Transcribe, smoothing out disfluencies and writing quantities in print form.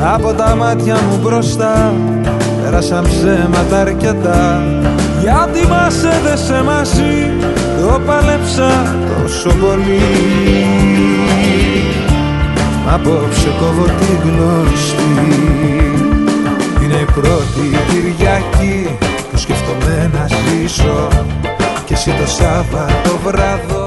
Από τα μάτια μου μπροστά πέρασαν ψέματα αρκετά. Γιατί μας έδεσε μαζί, το παλέψα τόσο πολύ. Απόψε κόβω την γνωστή. Είναι η πρώτη Κυριακή που σκέφτομαι να ζήσω, και εσύ το Σάββατο βράδυ